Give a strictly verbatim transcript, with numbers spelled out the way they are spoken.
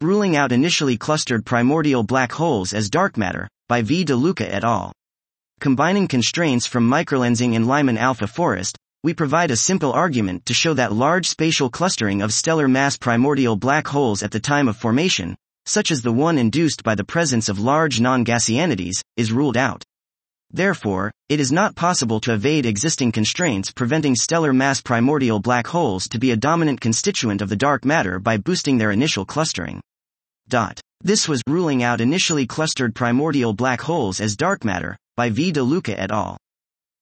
Ruling out initially clustered primordial black holes as dark matter, by V. De Luca et al. Combining constraints from microlensing in Lyman alpha forest, we provide a simple argument to show that large spatial clustering of stellar mass primordial black holes at the time of formation, such as the one induced by the presence of large non-Gaussianities, is ruled out. Therefore, it is not possible to evade existing constraints preventing stellar mass primordial black holes to be a dominant constituent of the dark matter by boosting their initial clustering. Dot. This was Ruling Out Initially Clustered Primordial Black Holes as Dark Matter, by V. De Luca et al.